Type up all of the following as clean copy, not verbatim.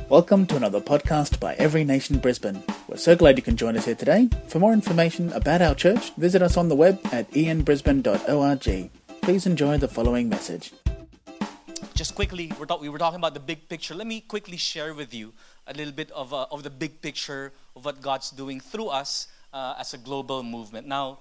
Welcome to another podcast by Every Nation Brisbane. We're so glad you can join us here today. For more information about our church, visit us on the web at ianbrisbane.org. Please enjoy the following message. Just quickly, we were talking about the big picture. Let me quickly share with you a little bit of the big picture of what God's doing through us as a global movement. Now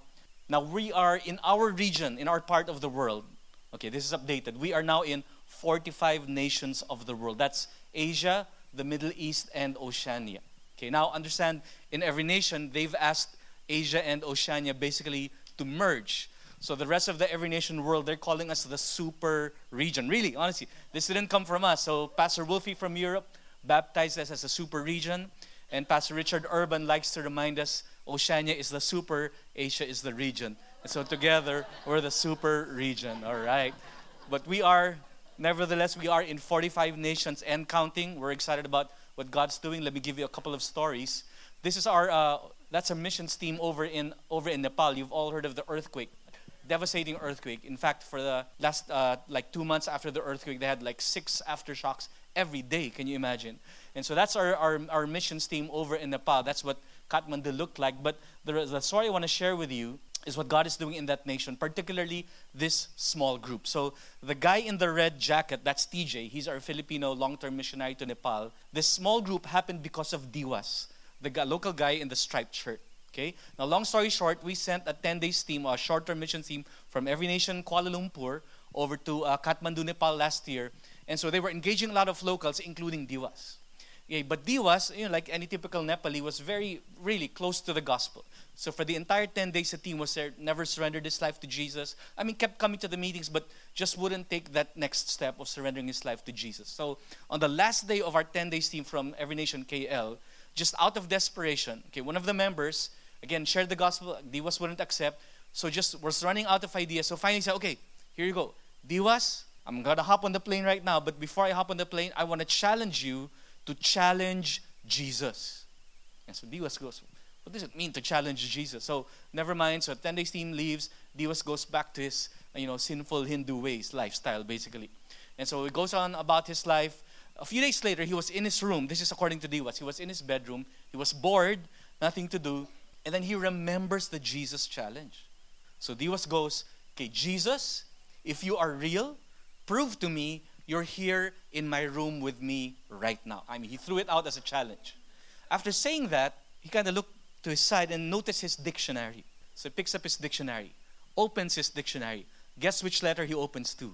we are in our region, in our part of the world. Okay, this is updated. We are now in 45 nations of the world. That's Asia, the Middle East, and Oceania. Okay, now understand, in every nation, they've asked Asia and Oceania basically to merge. So the rest of the every nation world, they're calling us the super region. Really, honestly, this didn't come from us. So Pastor Wolfie from Europe baptized us as a super region. And Pastor Richard Urban likes to remind us, Oceania is the super, Asia is the region. And so together, we're the super region, all right? But nevertheless, we are in 45 nations and counting. We're excited about what God's doing. Let me give you a couple of stories. This is that's our missions team over in Nepal. You've all heard of the earthquake, devastating earthquake. In fact, for the last 2 months after the earthquake, they had 6 aftershocks every day. Can you imagine? And so that's our missions team over in Nepal. That's what Kathmandu looked like. But the story I want to share with you is what God is doing in that nation, particularly this small group. So the guy in the red jacket, that's TJ. He's our Filipino long-term missionary to Nepal. This small group happened because of Diwas, the local guy in the striped shirt. Okay. Now, long story short, we sent a 10-day team, a short-term mission team from every nation, Kuala Lumpur, over to Kathmandu, Nepal last year. And so they were engaging a lot of locals, including Diwas. Okay, but Diwas, like any typical Nepali, was really close to the gospel. So for the entire 10 days, the team was there, never surrendered his life to Jesus. Kept coming to the meetings, but just wouldn't take that next step of surrendering his life to Jesus. So on the last day of our 10-day team from Every Nation KL, just out of desperation, one of the members, again, shared the gospel. Diwas wouldn't accept. So just was running out of ideas. So finally he said, okay, here you go. Diwas, I'm going to hop on the plane right now. But before I hop on the plane, I want to challenge you to challenge Jesus. And so Diwas goes, what does it mean to challenge Jesus? So never mind. So 10 days team leaves. Diwas goes back to his sinful Hindu ways, lifestyle basically. And so he goes on about his life. A few days later, he was in his room. This is according to Diwas. He was in his bedroom. He was bored, nothing to do. And then he remembers the Jesus challenge. So Diwas goes, okay, Jesus, if you are real, prove to me you're here in my room with me right now. He threw it out as a challenge. After saying that, he kind of looked to his side and noticed his dictionary. So he picks up his dictionary, opens his dictionary. Guess which letter he opens to?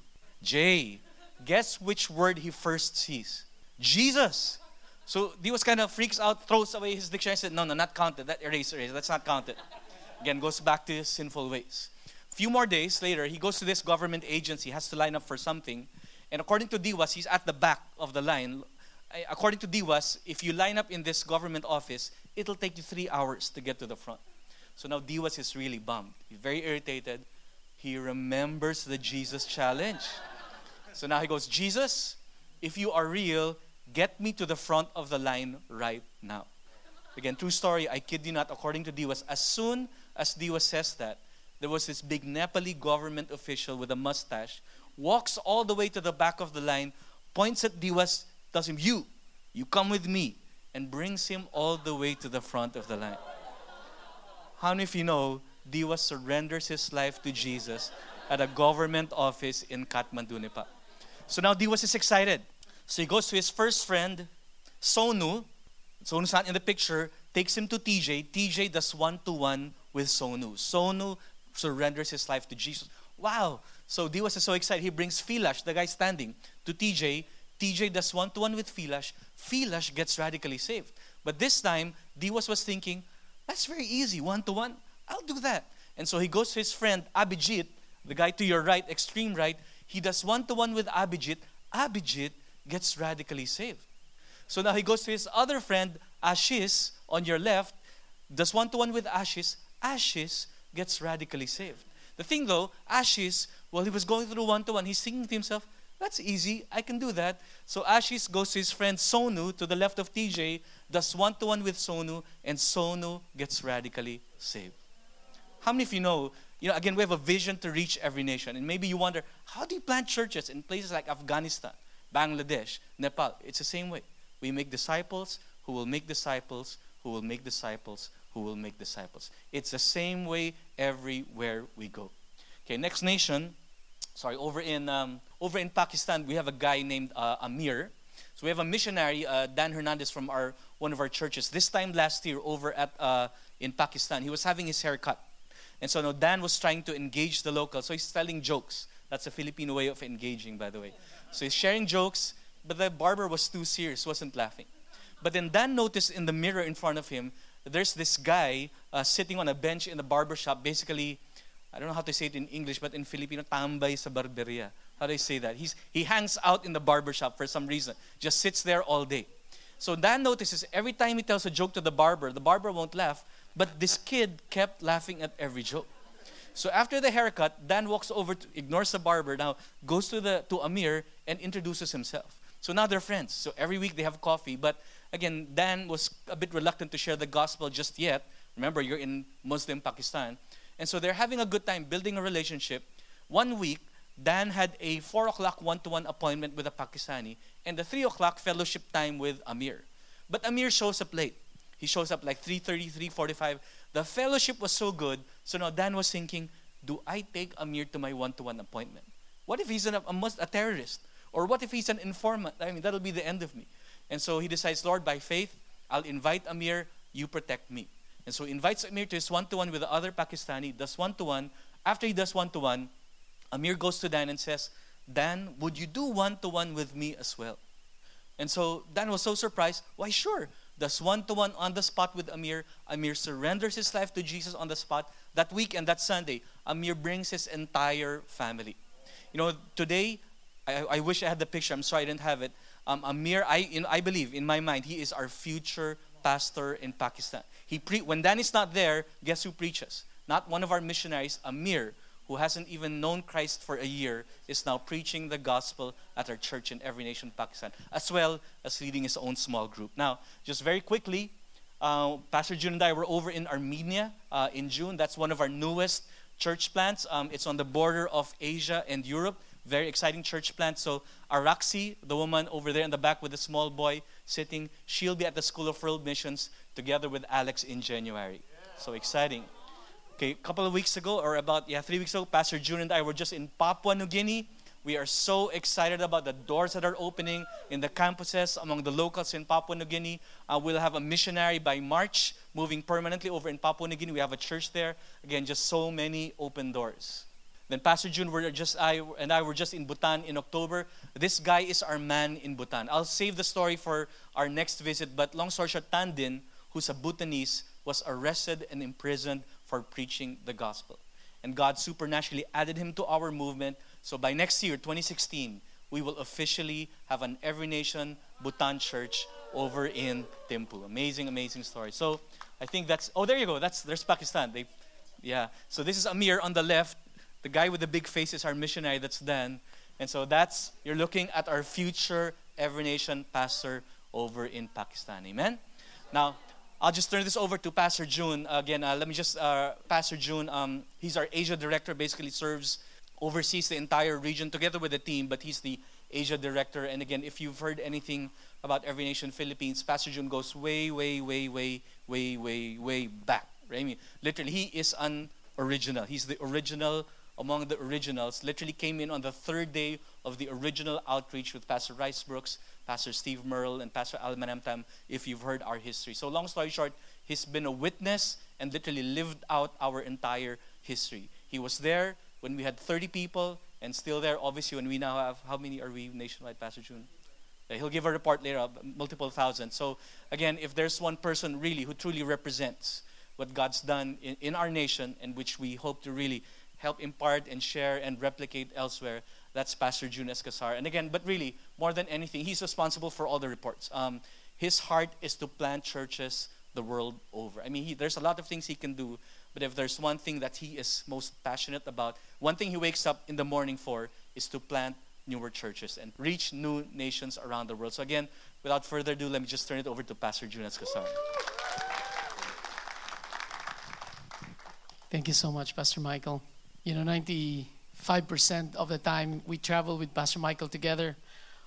J. Guess which word he first sees? Jesus. So Diwas kind of freaks out, throws away his dictionary, said, no, not counted. That erase, that's not counted. Again, goes back to his sinful ways. A few more days later, he goes to this government agency, has to line up for something. And according to Diwas, he's at the back of the line. According to Diwas, if you line up in this government office, it'll take you 3 hours to get to the front. So now Diwas is really bummed. He's very irritated. He remembers the Jesus challenge. So now he goes, Jesus, if you are real, get me to the front of the line right now. Again, true story, I kid you not, according to Diwas, as soon as Diwas says that, there was this big Nepali government official with a mustache, walks all the way to the back of the line, points at Diwas, tells him, you come with me, and brings him all the way to the front of the line. How many of you know Diwas surrenders his life to Jesus at a government office in Kathmandu, Nepal? So now Diwas is excited. So he goes to his first friend, Sonu. Sonu's not in the picture, takes him to TJ. TJ does one-to-one with Sonu. Sonu surrenders his life to Jesus. Wow. So Diwas is so excited. He brings Filash, the guy standing, to TJ. TJ does one-to-one with Filash. Filash gets radically saved. But this time, Diwas was thinking, that's very easy, one-to-one. I'll do that. And so he goes to his friend, Abhijit, the guy to your right, extreme right. He does one-to-one with Abhijit. Abhijit gets radically saved. So now he goes to his other friend, Ashish, on your left, does one-to-one with Ashish. Ashish gets radically saved. The thing though, Ashish, while he was going through one-to-one, he's thinking to himself, that's easy, I can do that. So Ashish goes to his friend Sonu, to the left of TJ, does one-to-one with Sonu, and Sonu gets radically saved. How many of you know, again, we have a vision to reach every nation. And maybe you wonder, how do you plant churches in places like Afghanistan, Bangladesh, Nepal? It's the same way. we make disciples who will make disciples who will make disciples who will make disciples. It's the same way everywhere we go. Okay, next nation. Over in Pakistan, we have a guy named Amir. So we have a missionary, Dan Hernandez, from one of our churches. This time last year, over in Pakistan, he was having his hair cut, and so now Dan was trying to engage the locals. So he's telling jokes. That's a Filipino way of engaging, by the way. So he's sharing jokes, but the barber was too serious, wasn't laughing. But then Dan noticed in the mirror in front of him, there's this guy sitting on a bench in the barber shop. Basically, I don't know how to say it in English, but in Filipino, tambay sa barberia. How do I say that? He hangs out in the barber shop for some reason. Just sits there all day. So Dan notices every time he tells a joke to the barber won't laugh, but this kid kept laughing at every joke. So after the haircut, Dan walks over, ignores the barber, now goes to Amir and introduces himself. So now they're friends. So every week they have coffee, but again, Dan was a bit reluctant to share the gospel just yet. Remember, you're in Muslim Pakistan. And so they're having a good time building a relationship. One week, Dan had a 4 o'clock one-to-one appointment with a Pakistani and a 3 o'clock fellowship time with Amir. But Amir shows up late. He shows up like 3:30, 3:45. The fellowship was so good, so now Dan was thinking, do I take Amir to my one-to-one appointment? What if he's a terrorist? Or what if he's an informant? I mean, that'll be the end of me. And so he decides, Lord, by faith, I'll invite Amir, you protect me. And so he invites Amir to his one-to-one with the other Pakistani, does one-to-one. After he does one-to-one, Amir goes to Dan and says, Dan, would you do one-to-one with me as well? And so Dan was so surprised. Why, sure. Does one-to-one on the spot with Amir. Amir surrenders his life to Jesus on the spot. That week and that Sunday, Amir brings his entire family. You know, today, I wish I had the picture. I'm sorry I didn't have it. Amir, I believe, in my mind, he is our future pastor in Pakistan. When Dan is not there, guess who preaches? Not one of our missionaries, Amir, who hasn't even known Christ for a year, is now preaching the gospel at our church in every nation in Pakistan, as well as leading his own small group. Now, just very quickly, Pastor June and I were over in Armenia in June. That's one of our newest church plants. It's on the border of Asia and Europe. Very exciting church plant. So Araxi, the woman over there in the back with the small boy sitting, she'll be at the School of World Missions together with Alex in January. So exciting. Okay, a couple of weeks ago, or 3 weeks ago, Pastor June and I were just in Papua New Guinea. We are so excited about the doors that are opening in the campuses among the locals in Papua New Guinea. We'll have a missionary by March moving permanently over in Papua New Guinea. We have a church there. Again, just so many open doors. Then Pastor June and I were just in Bhutan in October. This guy is our man in Bhutan. I'll save the story for our next visit, but long story short, Tandin, who's a Bhutanese, was arrested and imprisoned for preaching the gospel. And God supernaturally added him to our movement. So by next year, 2016, we will officially have an Every Nation Bhutan church over in Thimphu. Amazing, amazing story. So I think there you go. There's Pakistan. So this is Amir on the left. The guy with the big face is our missionary, that's Dan. And so you're looking at our future Every Nation pastor over in Pakistan. Amen? Now, I'll just turn this over to Pastor June. Again, Pastor June, he's our Asia director, basically oversees the entire region together with the team, but he's the Asia director. And again, if you've heard anything about Every Nation Philippines, Pastor June goes way, way, way, way, way, way, way back. Right? I mean, literally, he is an original. He's the original among the originals. Literally came in on the third day of the original outreach with Pastor Rice Brooks, Pastor Steve Merle, and Pastor Al Manamtam, if you've heard our history. So long story short, he's been a witness and literally lived out our entire history. He was there when we had 30 people and still there, obviously, when we now have, how many are we nationwide, Pastor June? He'll give a report later, multiple thousand. So again, if there's one person really who truly represents what God's done in our nation and which we hope to really help impart and share and replicate elsewhere, that's Pastor June Escasar. And again, but really, more than anything, he's responsible for all the reports. His heart is to plant churches the world over. I mean, there's a lot of things he can do, but if there's one thing that he is most passionate about, one thing he wakes up in the morning for is to plant newer churches and reach new nations around the world. So again, without further ado, let me just turn it over to Pastor June Escasar. Thank you so much, Pastor Michael. 95% of the time we travel with Pastor Michael together.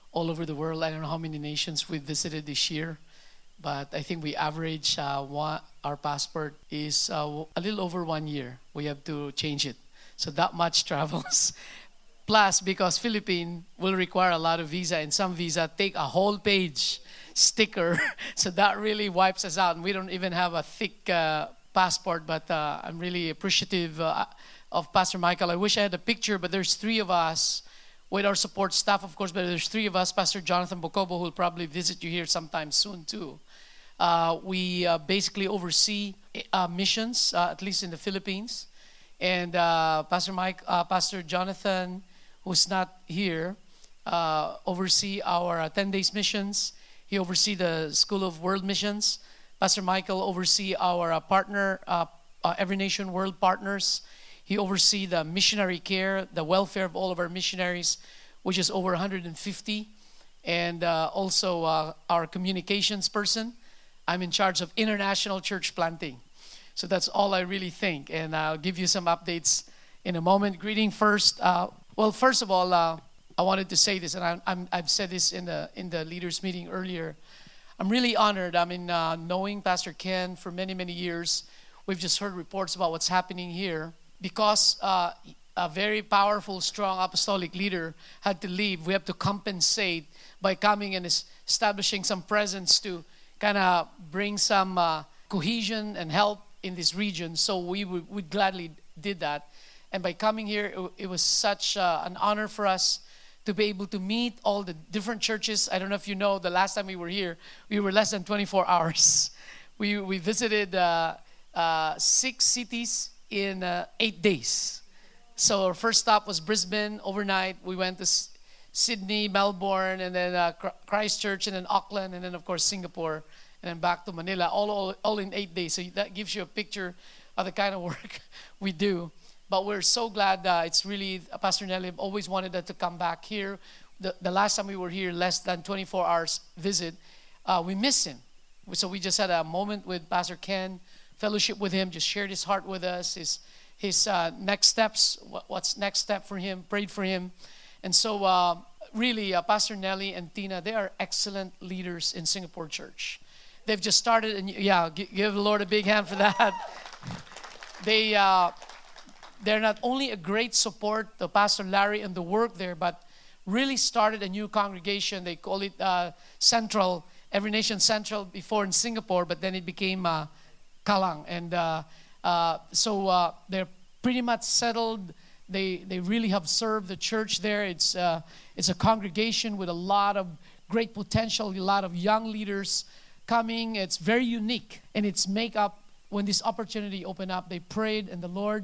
all over the world. I don't know how many nations we visited this year, but I think we average our passport is a little over 1 year. We have to change it. So that much travels. Plus, because Philippines will require a lot of visa, and some visa take a whole page sticker. So that really wipes us out. And we don't even have a thick passport, but I'm really appreciative of Pastor Michael. I wish I had a picture, but there's 3 of us with our support staff, of course, but there's 3 of us. Pastor Jonathan Bocobo, who will probably visit you here sometime soon too. We basically oversee missions, at least in the Philippines. And Pastor Jonathan, who's not here, oversee our 10 days missions. He oversee the School of World Missions. Pastor Michael oversee our partner, Every Nation World Partners. He oversee the missionary care, the welfare of all of our missionaries, which is over 150. And also our communications person. I'm in charge of international church planting. So that's all I really think. And I'll give you some updates in a moment. Greeting first. Well, first of all, I wanted to say this, and I've said this in the leaders meeting earlier. I'm really honored. I mean, knowing Pastor Ken for many, many years, we've just heard reports about what's happening here. Because a very powerful, strong apostolic leader had to leave, we have to compensate by coming and establishing some presence to kind of bring some cohesion and help in this region. So we gladly did that. And by coming here, it was such an honor for us to be able to meet all the different churches. I don't know if you know, the last time we were here, we were less than 24 hours. We visited 6 cities in 8 days. So our first stop was Brisbane overnight. We went to Sydney, Melbourne, and then Christchurch, and then Auckland, and then of course Singapore, and then back to Manila, all in 8 days. So that gives you a picture of the kind of work we do. But we're so glad it's really, Pastor Nelly always wanted that to come back here. The last time we were here, less than 24 hours visit, we miss him. So we just had a moment with Pastor Ken, fellowship with him, just shared his heart with us, his next steps, what's next step for him, prayed for him. And so really, Pastor Nelly and Tina, they are excellent leaders in Singapore Church. They've just started, and give the Lord a big hand for that. They're not only a great support to Pastor Larry and the work there, but really started a new congregation. They call it Central, Every Nation Central before in Singapore, but then it became Kalang. And so they're pretty much settled. They really have served the church there. It's a congregation with a lot of great potential, a lot of young leaders coming. It's very unique, and its makeup. When this opportunity opened up, they prayed, and the Lord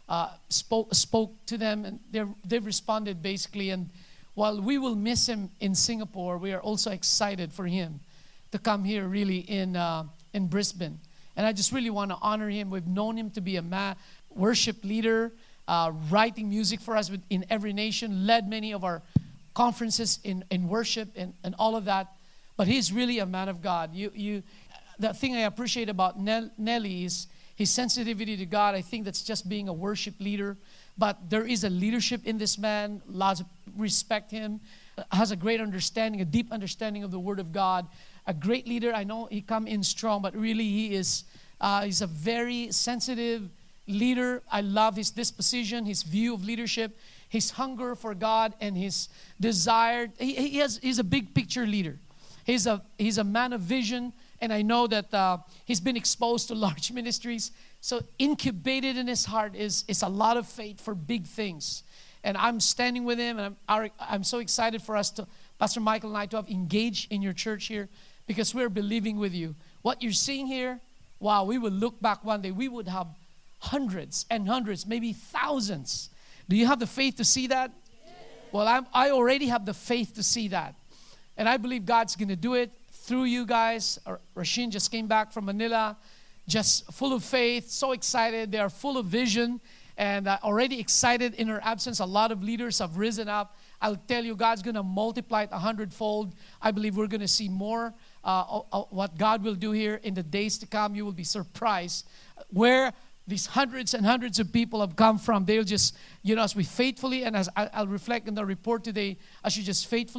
spoke to them, and they've responded basically. And while we will miss him in Singapore, we are also excited for him to come here really in Brisbane. And I just really want to honor him. We've known him to be a worship leader, writing music for us in Every Nation, led many of our conferences in worship and all of that. But he's really a man of God. The thing I appreciate about Nelly is his sensitivity to God. I think that's just being a worship leader. But there is a leadership in this man. Lots of respect him. Has a great understanding, a deep understanding of the Word of God. A great leader. I know he come in strong, but really he's a very sensitive leader. I love his disposition, his view of leadership, his hunger for God, and his desire. He's a big picture leader. He's a man of vision, and I know that he's been exposed to large ministries. So incubated in his heart is a lot of faith for big things. And I'm standing with him, and I'm so excited for us to, Pastor Michael and I, to have engaged in your church here, because we're believing with you. What you're seeing here, wow, we will look back one day, we would have hundreds and hundreds, maybe thousands. Do you have the faith to see that? Yes. Well, I already have the faith to see that. And I believe God's going to do it through you guys. Rashin just came back from Manila, just full of faith, so excited. They are full of vision, and already excited in her absence. A lot of leaders have risen up. I'll tell you, God's going to multiply it 100-fold. I believe we're going to see more what God will do here in the days to come. You will be surprised where these hundreds and hundreds of people have come from. They'll just, as we faithfully, and as I'll reflect in the report today, as you just faithfully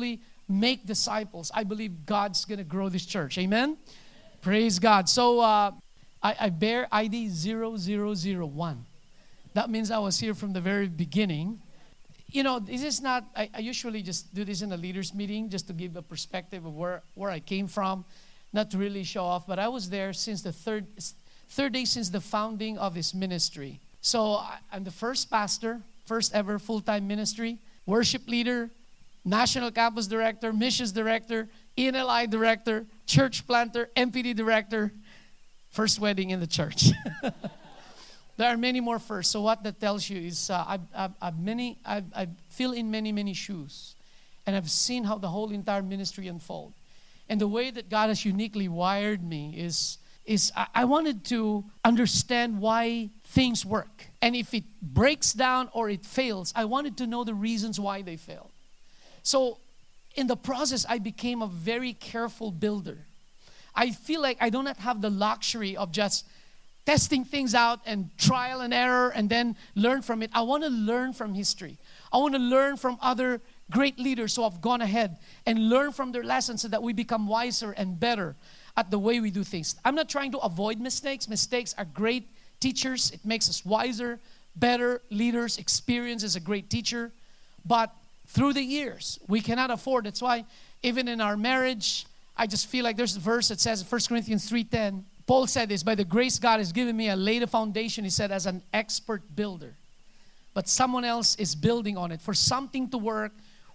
make disciples, I believe God's going to grow this church. Amen? Praise God. So I bear ID 0001. That means I was here from the very beginning. You know, this is not, I usually just do this in a leaders meeting just to give a perspective of where I came from, not to really show off, but I was there since the third day since the founding of this ministry. So I'm the first pastor, first ever full-time ministry, worship leader, national campus director, missions director, ENLI director, church planter, MPD director, first wedding in the church. There are many more firsts. So what that tells you is I fill in many shoes. And I've seen how the whole entire ministry unfold. And the way that God has uniquely wired me is I wanted to understand why things work. And if it breaks down or it fails, I wanted to know the reasons why they failed. So in the process, I became a very careful builder. I feel like I do not have the luxury of just testing things out and trial and error and then learn from it. I want to learn from history. I want to learn from other great leaders who have gone ahead and learn from their lessons so that we become wiser and better at the way we do things. I'm not trying to avoid mistakes. Mistakes are great teachers. It makes us wiser, better leaders. Experience is a great teacher. But through the years, we cannot afford. That's why even in our marriage, I just feel like there's a verse that says, 1 Corinthians 3:10, Paul said this, by the grace God has given me, I laid a foundation, he said, as an expert builder. But someone else is building on it. For something to work,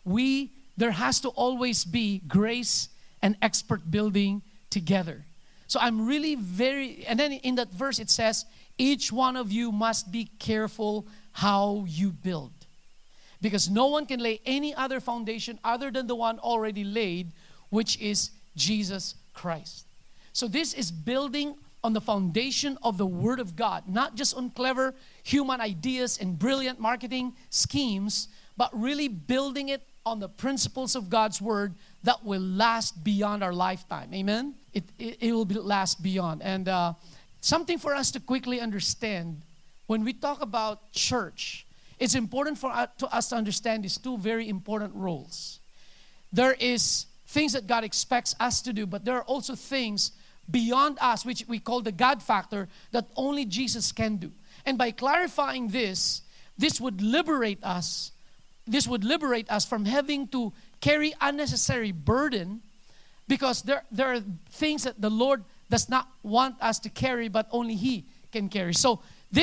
there has to always be grace and expert building together. So I'm really and then in that verse it says, each one of you must be careful how you build. Because no one can lay any other foundation other than the one already laid, which is Jesus Christ. So this is building on the foundation of the Word of God, not just on clever human ideas and brilliant marketing schemes, but really building it on the principles of God's Word that will last beyond our lifetime. Amen? It will last beyond. And something for us to quickly understand, when we talk about church, it's important for us to understand these two very important roles. There is things that God expects us to do, but there are also things beyond us, which we call the God factor, that only Jesus can do. And by clarifying this would liberate us. This would liberate us from having to carry unnecessary burden, because there are things that the Lord does not want us to carry, but only He can carry. So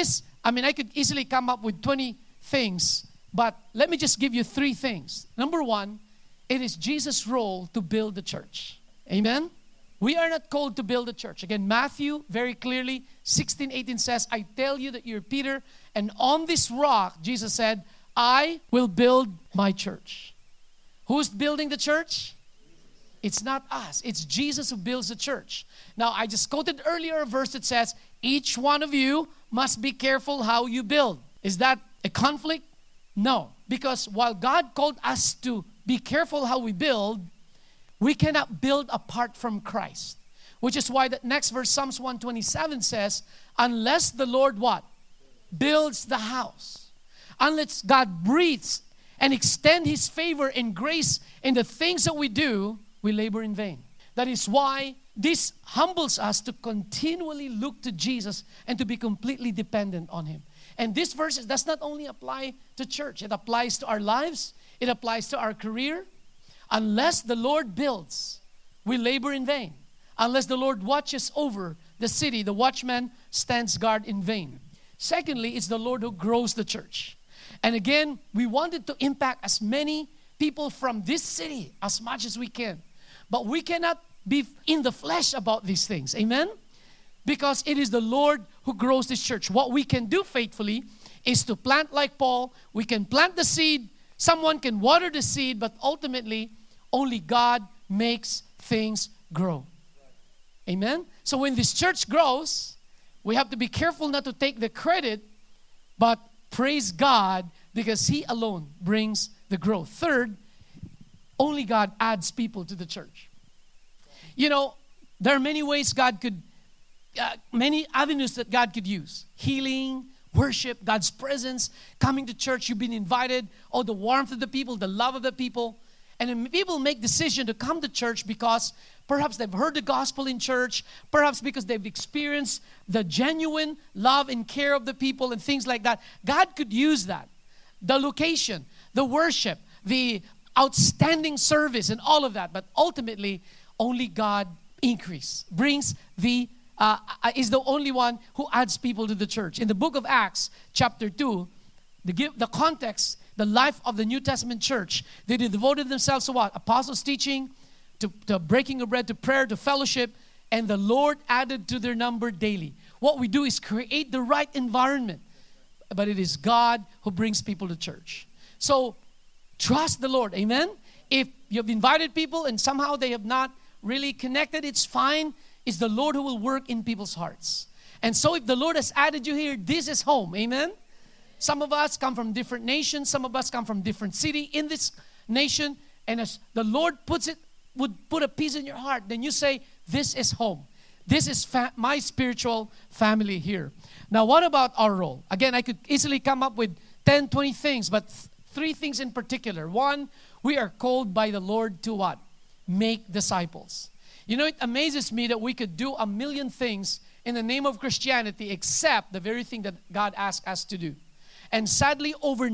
I could easily come up with 20 things, but let me just give you 3 things. Number 1, it is Jesus' role to build the church. Amen? We are not called to build a church. Again, Matthew very clearly, 16:18 says, I tell you that you're Peter, and on this rock, Jesus said, I will build my church. Who's building the church? It's not us. It's Jesus who builds the church. Now, I just quoted earlier a verse that says, each one of you must be careful how you build. Is that a conflict? No. Because while God called us to be careful how we build, we cannot build apart from Christ. Which is why that next verse, Psalms 127 says, unless the Lord what? Builds the house. Unless God breathes and extend His favor and grace in the things that we do, we labor in vain. That is why this humbles us to continually look to Jesus and to be completely dependent on Him. And this verse does not only apply to church. It applies to our lives. It applies to our career. Unless the Lord builds, we labor in vain. Unless the Lord watches over the city, the watchman stands guard in vain. Secondly, it's the Lord who grows the church. And again, we wanted to impact as many people from this city as much as we can. But we cannot be in the flesh about these things. Amen? Because it is the Lord who grows this church. What we can do faithfully is to plant like Paul. We can plant the seed. Someone can water the seed, but ultimately, only God makes things grow. Amen? So when this church grows, we have to be careful not to take the credit, but praise God because He alone brings the growth. Third, only God adds people to the church. You know, there are many ways many avenues that God could use. Healing, worship, God's presence, coming to church, you've been invited, the warmth of the people, the love of the people. And then people make decision to come to church because perhaps they've heard the gospel in church, perhaps because they've experienced the genuine love and care of the people and things like that. God could use that. The location, the worship, the outstanding service and all of that. But ultimately, only God brings is the only one who adds people to the church. In the book of Acts, chapter 2, the context, the life of the New Testament church, they devoted themselves to what? Apostles' teaching, to breaking of bread, to prayer, to fellowship, and the Lord added to their number daily. What we do is create the right environment, but it is God who brings people to church. So, trust the Lord, amen? If you've invited people and somehow they have not really connected, it's fine. It's the Lord who will work in people's hearts. And so if the Lord has added you here, this is home, amen? Some of us come from different nations. Some of us come from different city in this nation. And as the Lord would put a peace in your heart, then you say, this is home. This is my spiritual family here. Now, what about our role? Again, I could easily come up with 10, 20 things, but 3 things in particular. One, we are called by the Lord to what? Make disciples. You know, it amazes me that we could do a million things in the name of Christianity except the very thing that God asked us to do. And sadly, over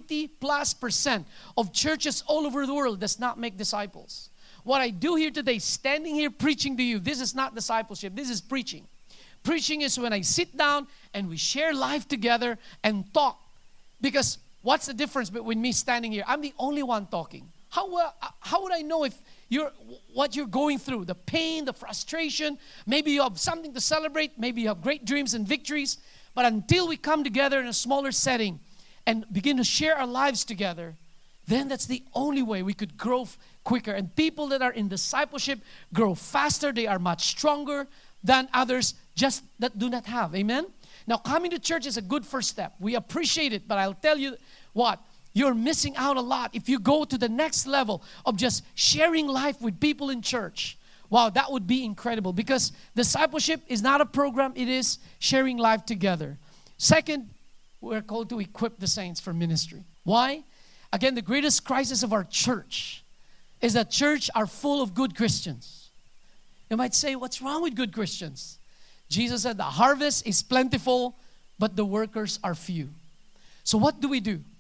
90+% of churches all over the world does not make disciples. What I do here today, standing here preaching to you, this is not discipleship, this is preaching. Preaching is when I sit down and we share life together and talk. Because what's the difference between me standing here? I'm the only one talking. How would I know if what you're going through, the pain, the frustration, maybe you have something to celebrate, maybe you have great dreams and victories, but until we come together in a smaller setting and begin to share our lives together, then that's the only way we could grow quicker. And people that are in discipleship grow faster. They are much stronger than others just that do not have. Amen? Now, coming to church is a good first step. We appreciate it, but I'll tell you what, you're missing out a lot if you go to the next level of just sharing life with people in church. Wow, that would be incredible, because discipleship is not a program, it is sharing life together. Second, we're called to equip the saints for ministry. Why? Again, the greatest crisis of our church is that church are full of good Christians. You might say, what's wrong with good Christians? Jesus said the harvest is plentiful, but the workers are few. So what do?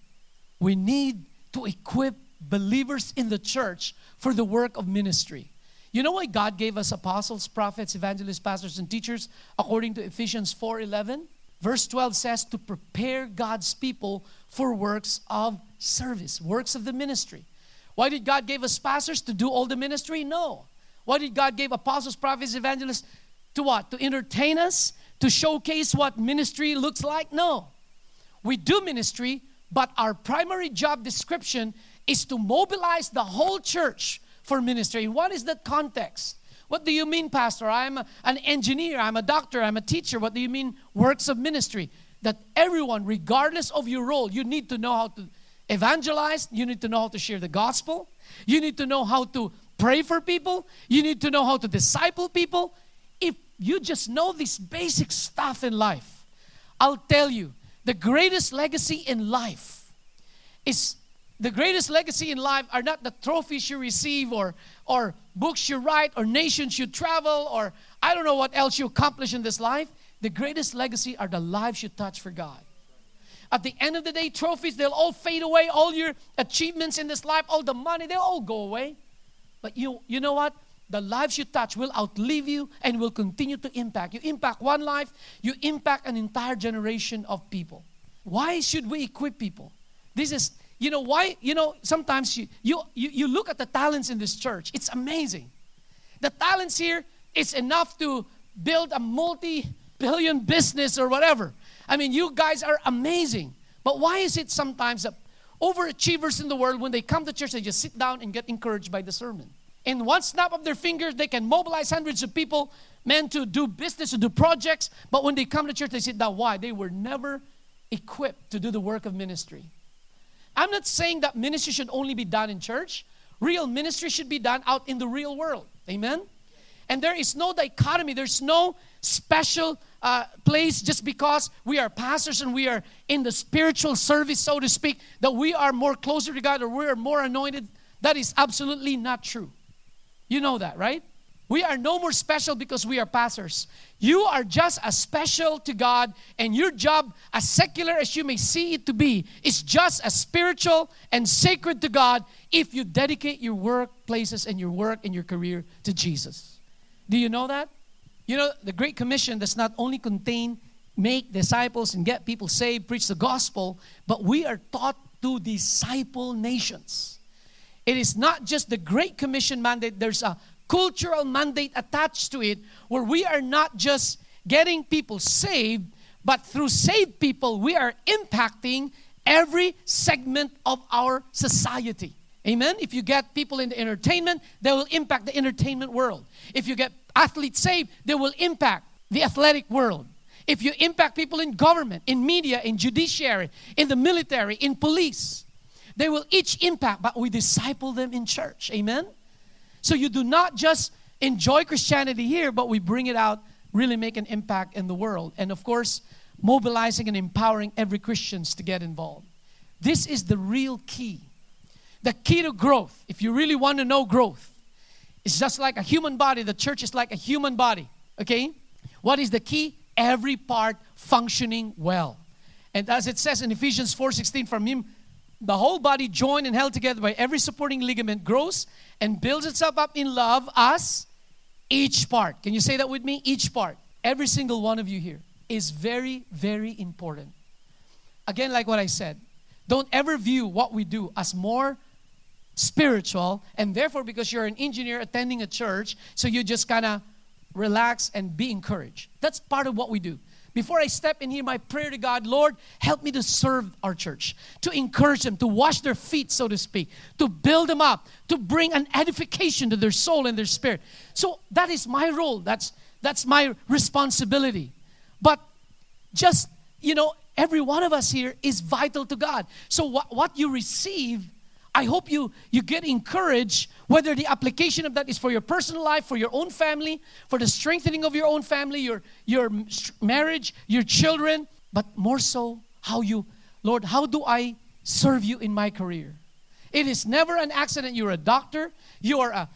We need to equip believers in the church for the work of ministry. You know why God gave us apostles, prophets, evangelists, pastors, and teachers according to Ephesians 4:11? Verse 12 says to prepare God's people for works of service, works of the ministry. Why did God give us pastors? To do all the ministry? No. Why did God give apostles, prophets, evangelists? To what? To entertain us? To showcase what ministry looks like? No. We do ministry, but our primary job description is to mobilize the whole church for ministry. What is that context? What do you mean, Pastor? I'm an engineer, I'm a doctor, I'm a teacher. What do you mean, works of ministry? That everyone, regardless of your role, you need to know how to evangelize, you need to know how to share the gospel, you need to know how to pray for people, you need to know how to disciple people. If you just know this basic stuff in life, I'll tell you, the greatest legacy in life are not the trophies you receive or books you write or nations you travel or I don't know what else you accomplish in this life. The greatest legacy are the lives you touch for God. At the end of the day, trophies, they'll all fade away. All your achievements in this life, all the money, they'll all go away. But you know what? The lives you touch will outlive you and will continue to impact. You impact one life, you impact an entire generation of people. Why should we equip people? This is, why, sometimes you look at the talents in this church. It's amazing. The talents here is enough to build a multi-billion business or whatever. I mean, you guys are amazing. But why is it sometimes that overachievers in the world, when they come to church, they just sit down and get encouraged by the sermon? In one snap of their fingers, they can mobilize hundreds of people, men, to do business, to do projects. But when they come to church, they sit down. Why? They were never equipped to do the work of ministry. I'm not saying that ministry should only be done in church. Real ministry should be done out in the real world. Amen? And there is no dichotomy. There's no special place just because we are pastors and we are in the spiritual service, so to speak, that we are more closer to God or we are more anointed That is absolutely not true. You know that, right? We are no more special because we are pastors. You are just as special to God, and your job, as secular as you may see it to be, is just as spiritual and sacred to God if you dedicate your workplaces and your work and your career to Jesus. Do you know that? You know, the Great Commission does not only contain make disciples and get people saved, preach the gospel, but we are taught to disciple nations. It is not just the Great Commission mandate. There's a cultural mandate attached to it where we are not just getting people saved, but through saved people, we are impacting every segment of our society. Amen? If you get people in the entertainment, they will impact the entertainment world. If you get athletes saved, they will impact the athletic world. If you impact people in government, in media, in judiciary, in the military, in police, they will each impact, but we disciple them in church. Amen? So you do not just enjoy Christianity here, but we bring it out, really make an impact in the world. And of course, mobilizing and empowering every Christian to get involved. This is the real key. The key to growth, if you really want to know growth, it's just like a human body. The church is like a human body. Okay? What is the key? Every part functioning well. And as it says in Ephesians 4:16, from Him, the whole body joined and held together by every supporting ligament grows and builds itself up in love as each part. Can you say that with me? Each part. Every single one of you here is very, very important. Again, like what I said, don't ever view what we do as more spiritual, and therefore because you're an engineer attending a church, so you just kind of relax and be encouraged. That's part of what we do. Before I step in here, my prayer to God, Lord, help me to serve our church, to encourage them, to wash their feet, so to speak, to build them up, to bring an edification to their soul and their spirit. So that is my role. That's my responsibility. But just, every one of us here is vital to God. So what you receive, I hope you get encouraged, whether the application of that is for your personal life, for your own family, for the strengthening of your own family, your marriage, your children, but more so Lord, how do I serve you in my career? It is never an accident. You're a doctor, you are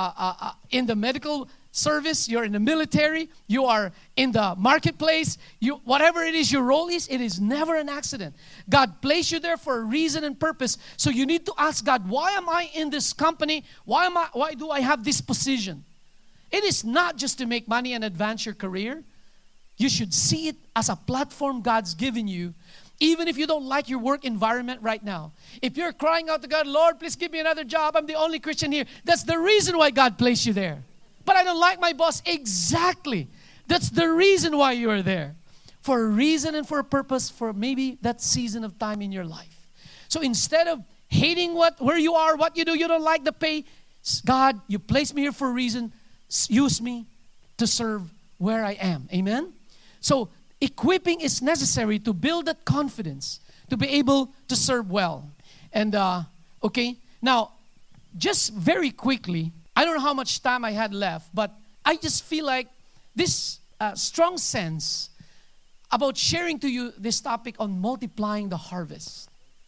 in the medical service, you're in the military, you are in the marketplace, whatever it is your role is, it is never an accident. God placed you there for a reason and purpose. So you need to ask God, why am I in this company? Why do I have this position? It is not just to make money and advance your career. You should see it as a platform God's given you. Even if you don't like your work environment right now. If you're crying out to God, Lord, please give me another job. I'm the only Christian here. That's the reason why God placed you there. But I don't like my boss. Exactly. That's the reason why you are there. For a reason and for a purpose, for maybe that season of time in your life. So instead of hating where you are, what you do, you don't like the pay, God, you placed me here for a reason. Use me to serve where I am. Amen? So equipping is necessary to build that confidence, to be able to serve well. And, okay, now, just very quickly, I don't know how much time I had left, but I just feel like this strong sense about sharing to you this topic on multiplying the harvest.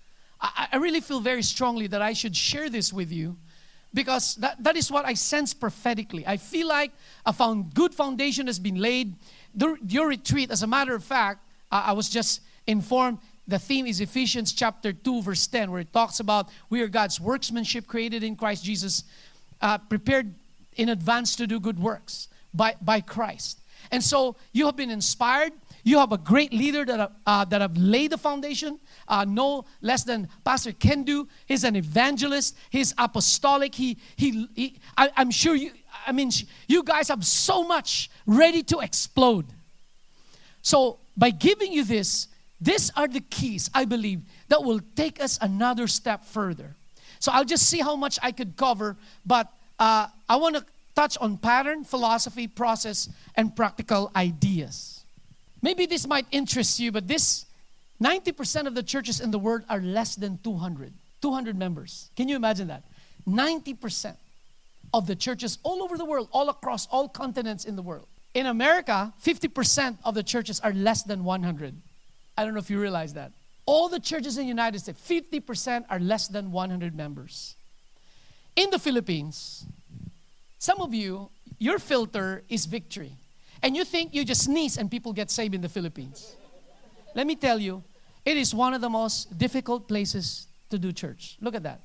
I really feel very strongly that I should share this with you because that is what I sense prophetically. I feel like a good foundation has been laid. Your retreat, as a matter of fact, I was just informed, the theme is Ephesians chapter 2, verse 10, where it talks about we are God's workmanship created in Christ Jesus, prepared in advance to do good works by Christ. And so you have been inspired. You have a great leader that have laid the foundation, no less than Pastor Kendu. He's an evangelist. He's apostolic. I'm sure you guys have so much ready to explode. So by giving you this, these are the keys, I believe, that will take us another step further. So I'll just see how much I could cover, but I want to touch on pattern, philosophy, process, and practical ideas. Maybe this might interest you, but 90% of the churches in the world are less than 200 members. Can you imagine that? 90% of the churches all over the world, all across all continents in the world. In America, 50% of the churches are less than 100. I don't know if you realize that. All the churches in the United States, 50% are less than 100 members. in the Philippines, some of you, your filter is victory. And you think you just sneeze and people get saved in the Philippines. Let me tell you, it is one of the most difficult places to do church. Look at that.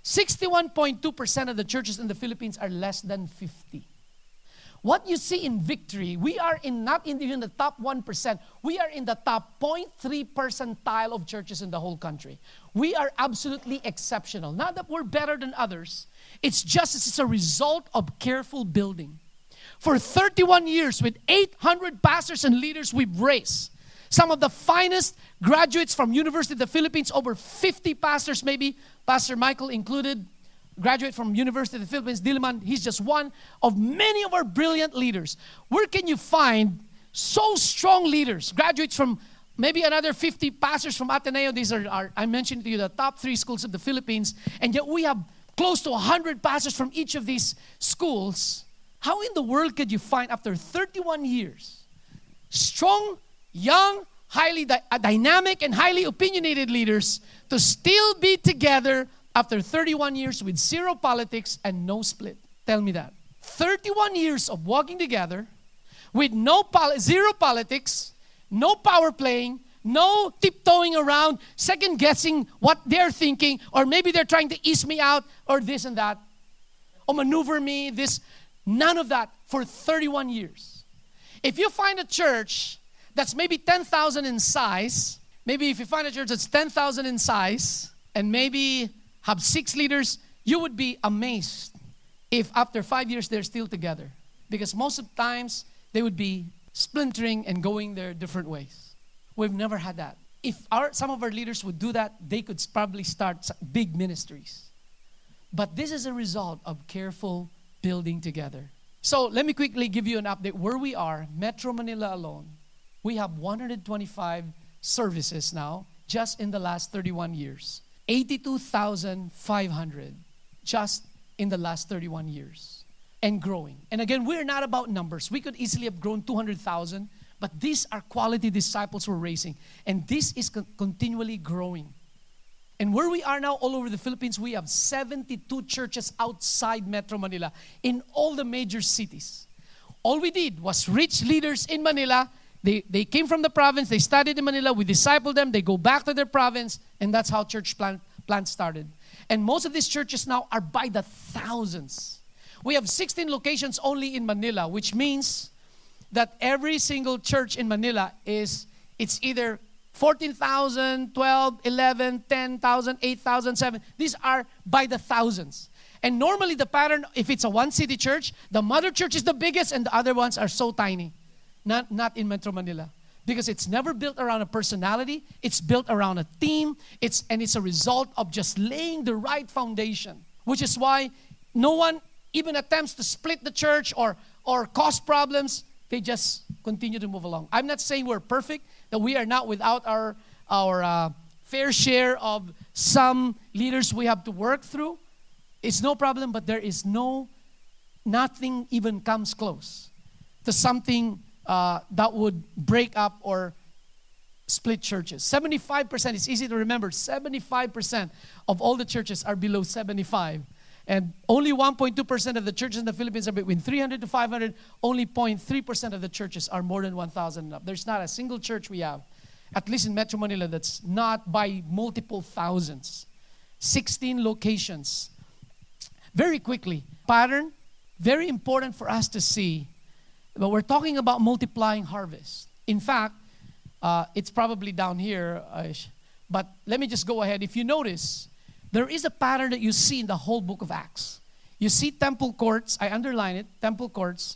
61.2% of the churches in the Philippines are less than 50. What you see in victory, we are not even the top 1%. We are in the top 0.3 percentile of churches in the whole country. We are absolutely exceptional. Not that we're better than others. It's a result of careful building. For 31 years, with 800 pastors and leaders we've raised, some of the finest graduates from University of the Philippines, over 50 pastors maybe, Pastor Michael included, graduate from University of the Philippines, Diliman, he's just one of many of our brilliant leaders. Where can you find so strong leaders, graduates from maybe another 50 pastors from Ateneo? These are I mentioned to you, the top 3 schools of the Philippines, and yet we have close to 100 pastors from each of these schools. How in the world could you find, after 31 years, strong, young, highly dynamic, and highly opinionated leaders to still be together after 31 years with zero politics and no split? Tell me that. 31 years of walking together with zero politics, no power playing, no tiptoeing around, second guessing what they're thinking, or maybe they're trying to ease me out, or this and that, or maneuver me, this. None of that for 31 years. If you find a church that's maybe 10,000 in size, maybe if you find a church that's 10,000 in size, and maybe have 6 leaders, you would be amazed if after 5 years they're still together. Because most of the times, they would be splintering and going their different ways. We've never had that. If some of our leaders would do that, they could probably start big ministries. But this is a result of careful building together. So let me quickly give you an update where we are. Metro Manila alone, we have 125 services now, just in the last 31 years. 82,500 just in the last 31 years. And growing. And again, we're not about numbers. We could easily have grown 200,000, but these are quality disciples we're raising. And this is continually growing. And where we are now all over the Philippines, we have 72 churches outside Metro Manila in all the major cities. All we did was reach leaders in Manila. They came from the province, they studied in Manila, we discipled them, they go back to their province, and that's how church plant started. And most of these churches now are by the thousands. We have 16 locations only in Manila, which means that every single church in Manila it's either 14,000, 12, 11, 10,000, 8,000, 7. These are by the thousands. And normally the pattern, if it's a one city church, the mother church is the biggest and the other ones are so tiny. Not in Metro Manila. Because it's never built around a personality. It's built around a team. It's a result of just laying the right foundation. Which is why no one even attempts to split the church or cause problems. They just continue to move along. I'm not saying we're perfect, that we are not without our fair share of some leaders we have to work through. It's no problem, but there is nothing even comes close to something that would break up or split churches. 75%, it's easy to remember, 75% of all the churches are below 75. And only 1.2% of the churches in the Philippines are between 300 to 500. Only 0.3% of the churches are more than 1,000 and up. There's not a single church we have, at least in Metro Manila, that's not by multiple thousands. 16 locations. Very quickly, pattern, very important for us to see. But we're talking about multiplying harvest. In fact, it's probably down here, but let me just go ahead. If you notice, there is a pattern that you see in the whole book of Acts. You see temple courts, I underline it, temple courts,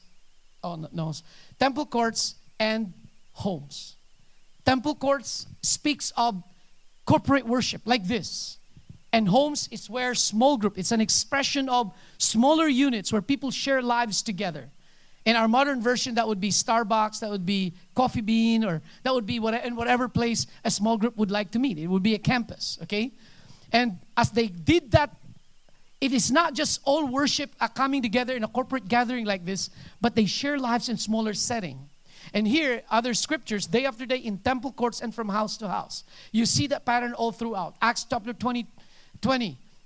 temple courts and homes. Temple courts speaks of corporate worship like this. And homes is where small group, it's an expression of smaller units where people share lives together. In our modern version, that would be Starbucks, that would be Coffee Bean, or that would be in whatever place a small group would like to meet. It would be a campus, okay? And as they did that, it is not just all worship coming together in a corporate gathering like this, but they share lives in smaller setting. And here, other scriptures, day after day in temple courts and from house to house. You see that pattern all throughout. Acts chapter 20,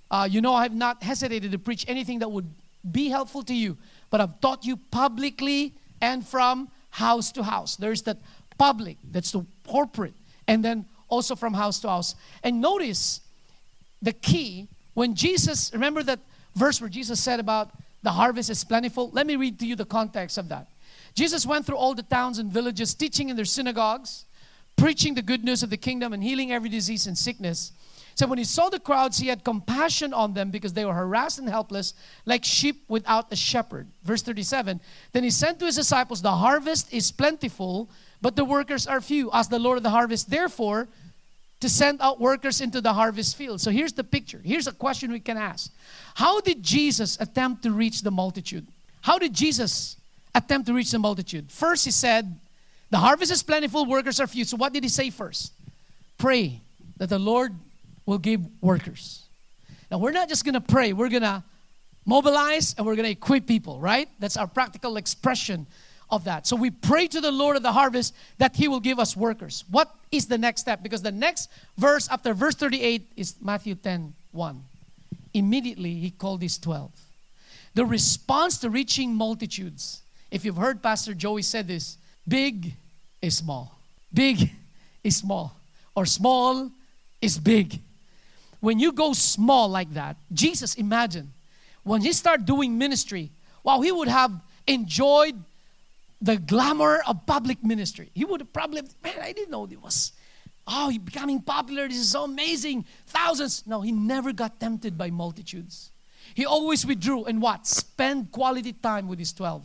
I have not hesitated to preach anything that would be helpful to you, but I've taught you publicly and from house to house. There's that public, that's the corporate, and then also from house to house. And notice the key, when Jesus, remember that verse where Jesus said about the harvest is plentiful? Let me read to you the context of that. Jesus went through all the towns and villages, teaching in their synagogues, preaching the good news of the kingdom and healing every disease and sickness. So when he saw the crowds, he had compassion on them because they were harassed and helpless like sheep without a shepherd. Verse 37, then he said to his disciples, the harvest is plentiful, but the workers are few. Ask the Lord of the harvest, therefore, to send out workers into the harvest field. So here's the picture. Here's a question we can ask. How did Jesus attempt to reach the multitude? How did Jesus attempt to reach the multitude? First, he said, the harvest is plentiful, workers are few. So what did he say first? Pray that the Lord will give workers. Now, we're not just going to pray. We're going to mobilize and we're going to equip people, right? That's our practical expression of that. So we pray to the Lord of the harvest that He will give us workers. What is the next step? Because the next verse after verse 38 is Matthew 10:1. Immediately, He called His 12. The response to reaching multitudes. If you've heard Pastor Joey said this, big is small. Big is small. Or small is big. When you go small like that, Jesus, imagine, when He started doing ministry, wow, He would have enjoyed the glamour of public ministry. He would have probably, man, I didn't know it was, He's becoming popular. This is so amazing. Thousands. No, He never got tempted by multitudes. He always withdrew and what? Spend quality time with His 12.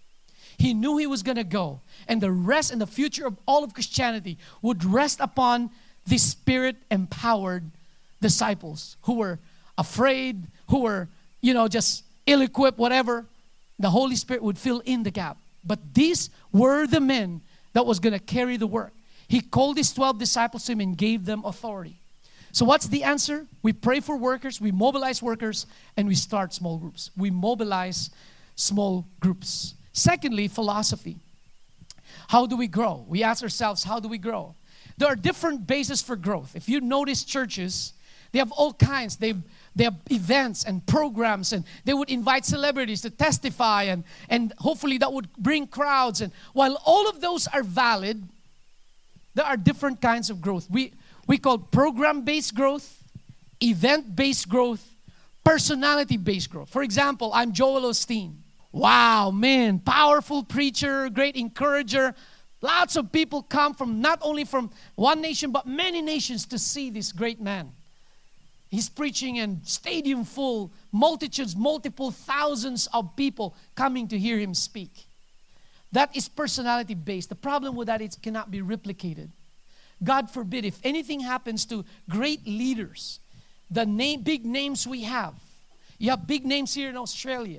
He knew He was going to go. And the rest and the future of all of Christianity would rest upon the Spirit-empowered disciples who were afraid, who were, just ill-equipped, whatever. The Holy Spirit would fill in the gap. But these were the men that was going to carry the work. He called His 12 disciples to Him and gave them authority. So what's the answer? We pray for workers, we mobilize workers, and we start small groups. We mobilize small groups. Secondly, philosophy. How do we grow? We ask ourselves, how do we grow? There are different bases for growth. If you notice churches, they have all kinds. They have events and programs, and they would invite celebrities to testify, and hopefully that would bring crowds. And while all of those are valid, there are different kinds of growth. We call program-based growth, event-based growth, personality-based growth. For example, I'm Joel Osteen. Wow, man, powerful preacher, great encourager. Lots of people come from not only from one nation, but many nations to see this great man. He's preaching in stadium full, multitudes, multiple thousands of people coming to hear him speak. That is personality based. The problem with that is it cannot be replicated. God forbid, if anything happens to great leaders, big names we have. You have big names here in Australia.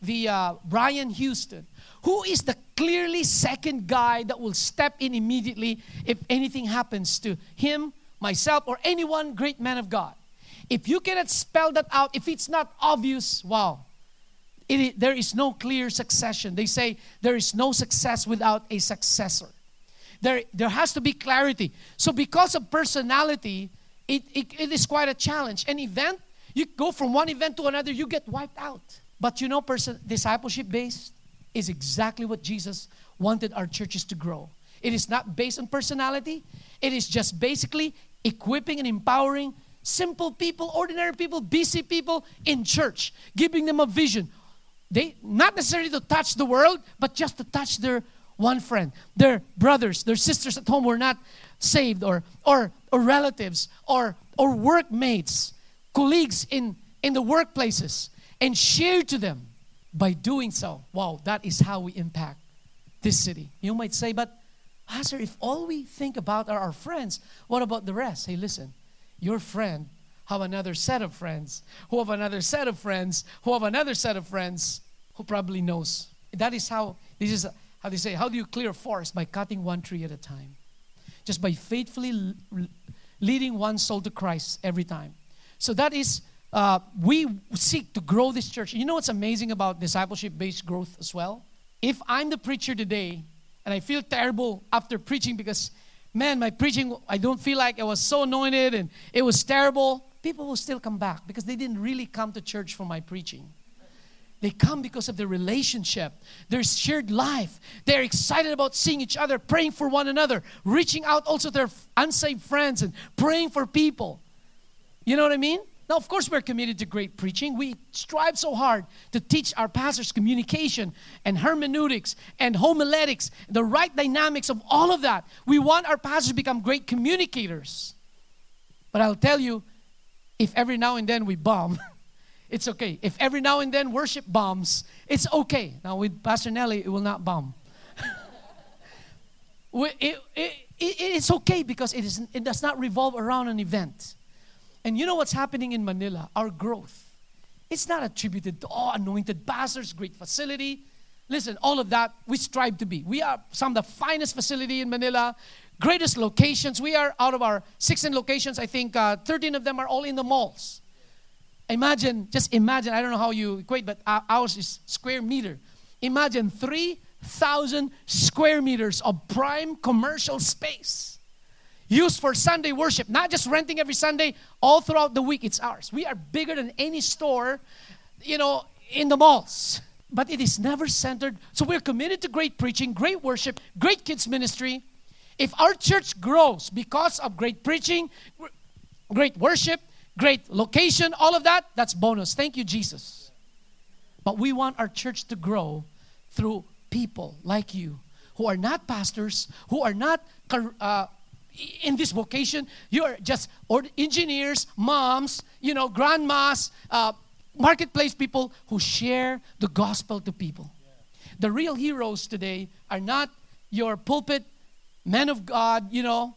Brian Houston, who is the clearly second guy that will step in immediately if anything happens to him, myself, or anyone great man of God. If you cannot spell that out, if it's not obvious, wow, there is no clear succession. They say there is no success without a successor. There has to be clarity. So because of personality, it is quite a challenge. An event, you go from one event to another, you get wiped out. But discipleship based is exactly what Jesus wanted our churches to grow. It is not based on personality. It is just basically equipping and empowering simple people, ordinary people, busy people in church, giving them a vision. They not necessarily to touch the world, but just to touch their one friend, their brothers, their sisters at home who are not saved, or relatives, or workmates, colleagues in the workplaces, and share to them. By doing so, wow, that is how we impact this city. You might say, but Pastor, if all we think about are our friends, what about the rest? Hey, listen, your friend have another set of friends, who have another set of friends, who have another set of friends, who probably knows. This is how they say, how do you clear a forest? By cutting one tree at a time. Just by faithfully leading one soul to Christ every time. So that is, we seek to grow this church. You know what's amazing about discipleship-based growth as well? If I'm the preacher today, and I feel terrible after preaching because, man, my preaching, I don't feel like I was so anointed and it was terrible. people will still come back because they didn't really come to church for my preaching. They come because of their relationship, their shared life. They're excited about seeing each other, praying for one another, reaching out also to their unsaved friends and praying for people. You know what I mean? Now, of course, we're committed to great preaching. We strive so hard to teach our pastors communication and hermeneutics and homiletics, the right dynamics of all of that. We want our pastors to become great communicators. But I'll tell you, if every now and then we bomb, it's okay. If every now and then worship bombs, it's okay. Now with Pastor Nelly, it will not bomb. It's okay because it does not revolve around an event. And you know what's happening in Manila? Our growth. It's not attributed to, anointed pastors, great facility. Listen, all of that, we strive to be. We are some of the finest facility in Manila, greatest locations. We are out of our 16 locations, I think 13 of them are all in the malls. Just imagine, I don't know how you equate, but ours is square meter. Imagine 3,000 square meters of prime commercial space used for Sunday worship, not just renting every Sunday, all throughout the week, it's ours. We are bigger than any store, in the malls. But it is never centered. So we're committed to great preaching, great worship, great kids ministry. If our church grows because of great preaching, great worship, great location, all of that, that's bonus. Thank you, Jesus. But we want our church to grow through people like you who are not pastors, who are not in this vocation. You are just engineers, moms, grandmas, marketplace people who share the gospel to people. The real heroes today are not your pulpit men of God,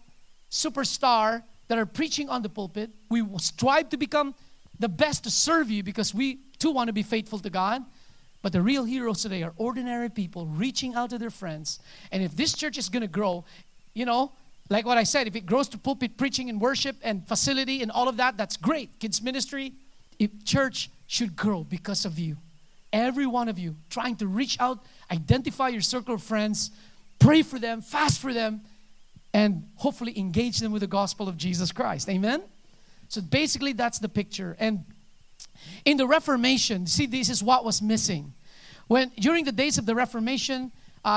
superstar that are preaching on the pulpit. We strive to become the best to serve you because we too want to be faithful to God. But the real heroes today are ordinary people reaching out to their friends. And if this church is going to grow, like what I said, if it grows to pulpit preaching and worship and facility and all of that, that's great. Kids ministry, church should grow because of you. Every one of you trying to reach out, identify your circle of friends, pray for them, fast for them, and hopefully engage them with the gospel of Jesus Christ. Amen? So basically that's the picture. And in the Reformation, see, this is what was missing. During the days of the Reformation,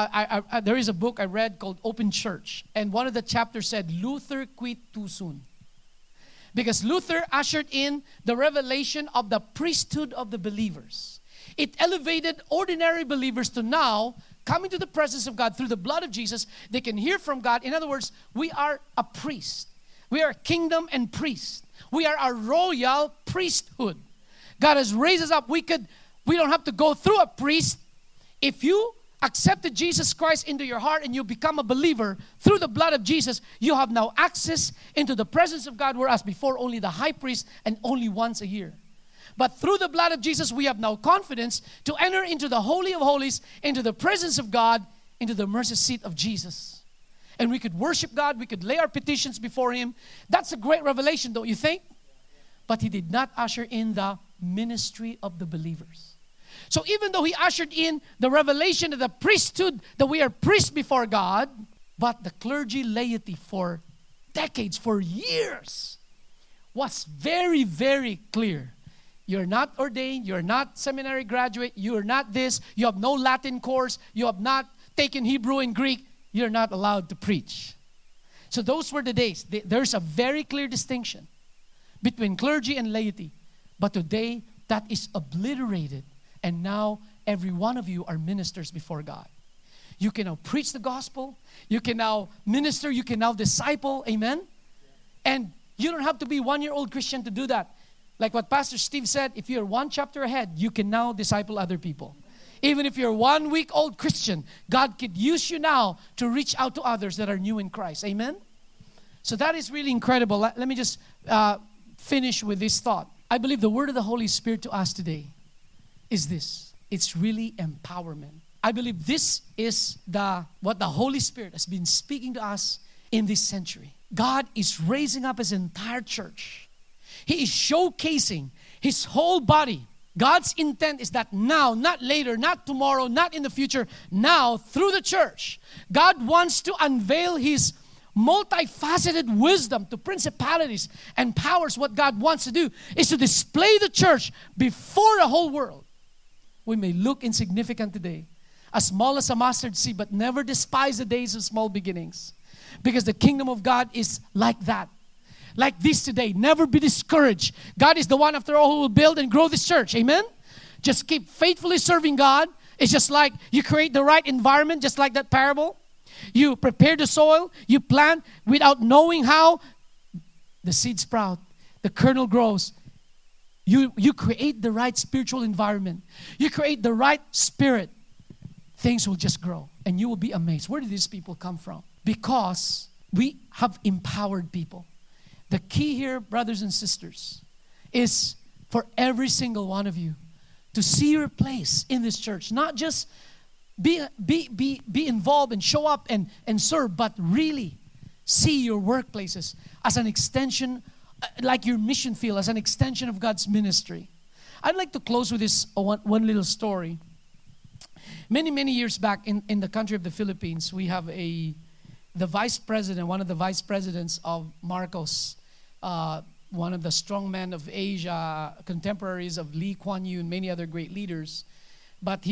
there is a book I read called Open Church. And one of the chapters said, Luther quit too soon. Because Luther ushered in the revelation of the priesthood of the believers. It elevated ordinary believers to now come into the presence of God through the blood of Jesus. They can hear from God. In other words, we are a priest. We are a kingdom and priest. We are a royal priesthood. God has raised us up. We don't have to go through a priest. If you accepted Jesus Christ into your heart and you become a believer through the blood of Jesus, you have now access into the presence of God, whereas before only the high priest and only once a year. But through the blood of Jesus, we have now confidence to enter into the Holy of Holies, into the presence of God, into the mercy seat of Jesus. And we could worship God, we could lay our petitions before Him. That's a great revelation, don't you think? But He did not usher in the ministry of the believers. So even though He ushered in the revelation of the priesthood, that we are priests before God, but the clergy laity for decades, for years, was very, very clear. You're not ordained, you're not seminary graduate, you're not this, you have no Latin course, you have not taken Hebrew and Greek, you're not allowed to preach. So those were the days. There's a very clear distinction between clergy and laity. But today, that is obliterated. And now, every one of you are ministers before God. You can now preach the gospel. You can now minister. You can now disciple. Amen? And you don't have to be 1-year-old Christian to do that. Like what Pastor Steve said, if you're one chapter ahead, you can now disciple other people. Even if you're 1-week-old Christian, God could use you now to reach out to others that are new in Christ. Amen? So that is really incredible. Let me just finish with this thought. I believe the word of the Holy Spirit to us today is this. It's really empowerment. I believe this is what the Holy Spirit has been speaking to us in this century. God is raising up His entire church. He is showcasing His whole body. God's intent is that now, not later, not tomorrow, not in the future, now through the church, God wants to unveil His multifaceted wisdom to principalities and powers, what God wants to do is to display the church before the whole world. We may look insignificant today, as small as a mustard seed, but never despise the days of small beginnings. Because the kingdom of God is like that. Like this today. Never be discouraged. God is the one, after all, who will build and grow this church. Amen? Just keep faithfully serving God. It's just like you create the right environment, just like that parable. You prepare the soil. You plant without knowing how. The seed sprout. The kernel grows. You create the right spiritual environment. You create the right spirit. Things will just grow. And you will be amazed. Where did these people come from? Because we have empowered people. The key here, brothers and sisters, is for every single one of you to see your place in this church. Not just be involved and show up and serve, but really see your workplaces as an extension, like your mission field, as an extension of God's ministry. I'd like to close with this one little story. Many years back in the country of the Philippines, we have the vice president, one of the vice presidents of Marcos, one of the strong men of Asia, contemporaries of Lee Kuan Yew and many other great leaders. But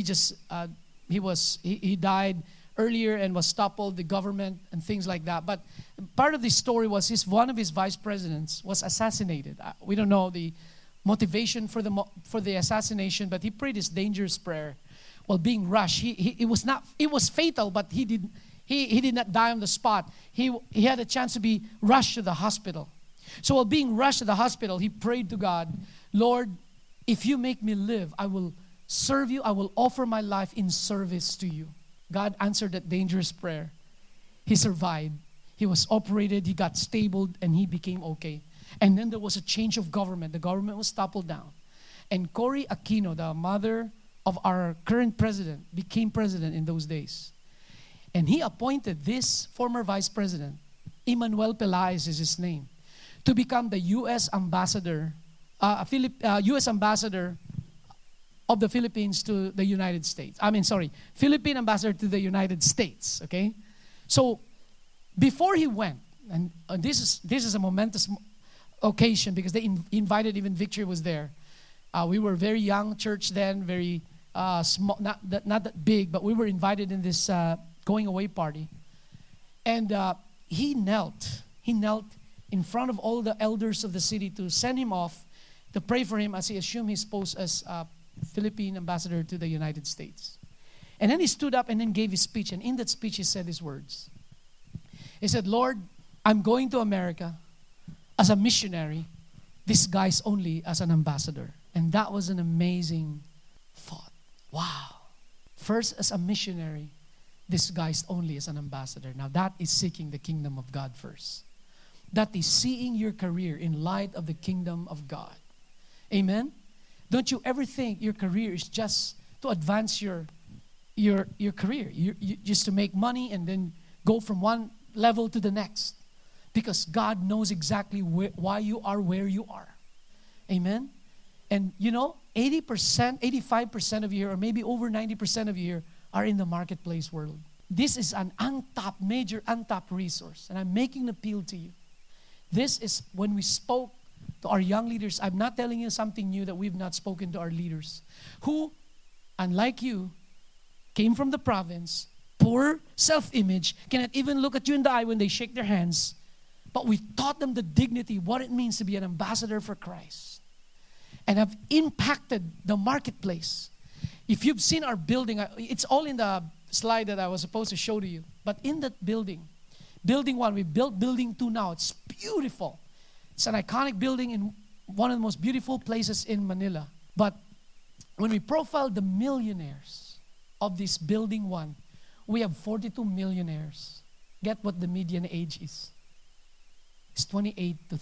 he died earlier and was toppled, the government and things like that. But part of the story was one of his vice presidents was assassinated. We don't know the motivation for the assassination, but he prayed this dangerous prayer while being rushed. It was fatal, but he did not die on the spot. He had a chance to be rushed to the hospital. So while being rushed to the hospital, he prayed to God, Lord, if you make me live, I will serve you. I will offer my life in service to you. God answered that dangerous prayer. He survived. He was operated. He got stable, and he became okay. And then there was a change of government. The government was toppled down. And Cory Aquino, the mother of our current president, became president in those days. And he appointed this former vice president, Emmanuel Pelaez is his name, to become the U.S. ambassador, U.S. ambassador of the Philippines to the United States. Philippine ambassador to the United States. Okay, so before he went, and this is a momentous occasion because they invited, even Victory was there. We were very young church then, very small, not that big, but we were invited in this going away party, and he knelt in front of all the elders of the city to send him off, to pray for him as he assumed his post as Philippine ambassador to the United States. And then he stood up and then gave his speech, and in that speech he said these words. He said, Lord, I'm going to America as a missionary, disguised only as an ambassador. And that was an amazing thought. Wow. First as a missionary, disguised only as an ambassador. Now that is seeking the kingdom of God first. That is seeing your career in light of the kingdom of God. Amen? Don't you ever think your career is just to advance your career. You just to make money and then go from one level to the next. Because God knows exactly why you are where you are. Amen? And 80%, 85% of you here, or maybe over 90% of you here are in the marketplace world. This is an major untapped resource. And I'm making an appeal to you. This is when we spoke to our young leaders. I'm not telling you something new that we've not spoken to our leaders who, unlike you, came from the province, poor self-image, cannot even look at you in the eye when they shake their hands. But we taught them the dignity, what it means to be an ambassador for Christ. And have impacted the marketplace. If you've seen our building, it's all in the slide that I was supposed to show to you. But in that building 1, we built building 2 now. It's beautiful. It's an iconic building in one of the most beautiful places in Manila. But when we profiled the millionaires of this building 1, we have 42 millionaires. Get what the median age is. It's 28 to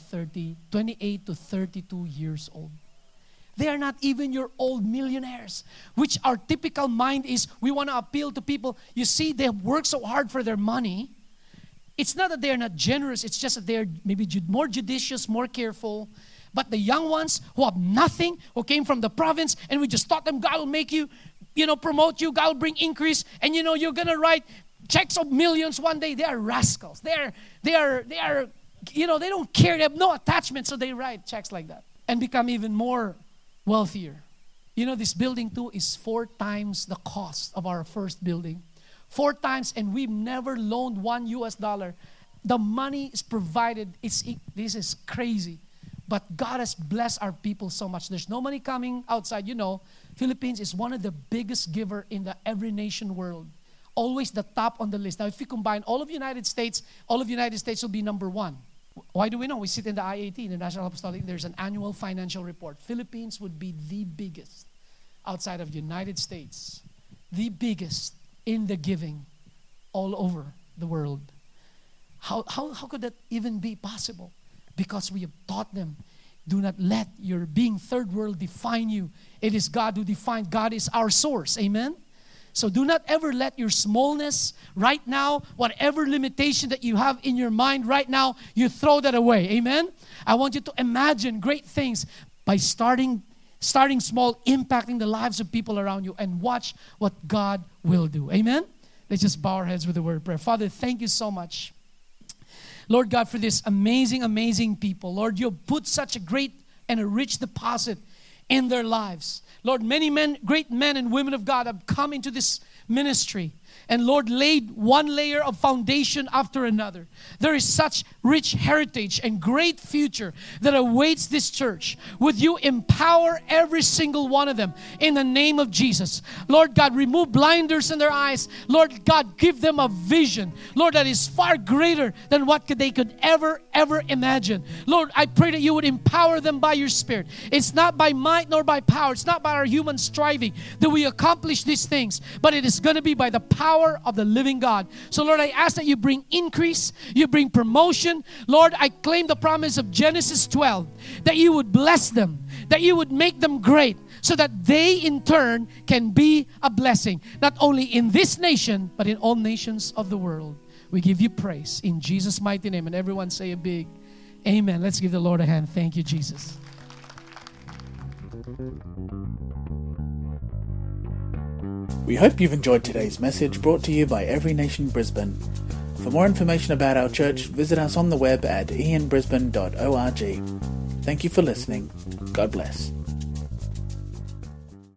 32 years old. They are not even your old millionaires, which our typical mind is we want to appeal to people. You see, they have worked so hard for their money. It's not that they are not generous. It's just that they are maybe more judicious, more careful. But the young ones who have nothing, who came from the province, and we just taught them God will make you, promote you, God will bring increase. And you're going to write checks of millions one day. They are rascals. They are, they don't care. They have no attachment, so they write checks like that and become even more wealthier. This building too is 4 times the cost of our first building. 4 times, and we've never loaned $1. The money is provided. This is crazy. But God has blessed our people so much. There's no money coming outside. Philippines is one of the biggest giver in the every nation world. Always the top on the list. Now, if you combine all of United States will be number 1. Why do we know? We sit in the IAT, the National Apostolic. There's an annual financial report. Philippines would be the biggest outside of United States. The biggest in the giving all over the world. How could that even be possible? Because we have taught them, do not let your being third world define you. It is God who defines. God is our source. Amen? So do not ever let your smallness right now, whatever limitation that you have in your mind right now, you throw that away. Amen? I want you to imagine great things by starting small, impacting the lives of people around you, and watch what God will do. Amen? Let's just bow our heads with a word of prayer. Father, thank you so much, Lord God, for this amazing, amazing people. Lord, you have put such a great and a rich deposit in their lives. Lord, many great men and women of God have come into this ministry and, Lord, laid one layer of foundation after another. There is such rich heritage and great future that awaits this church. Would you empower every single one of them in the name of Jesus? Lord God, remove blinders in their eyes. Lord God, give them a vision, Lord, that is far greater than what they could ever imagine. Lord, I pray that you would empower them by your Spirit. It's not by might nor by power. It's not by our human striving that we accomplish these things, but it is going to be by the power of the living God. So Lord, I ask that you bring increase, you bring promotion. Lord, I claim the promise of Genesis 12, that you would bless them, that you would make them great, so that they in turn can be a blessing, not only in this nation, but in all nations of the world. We give you praise in Jesus' mighty name. And everyone say a big amen. Let's give the Lord a hand. Thank you, Jesus. We hope you've enjoyed today's message brought to you by Every Nation Brisbane. For more information about our church, visit us on the web at ianbrisbane.org. Thank you for listening. God bless.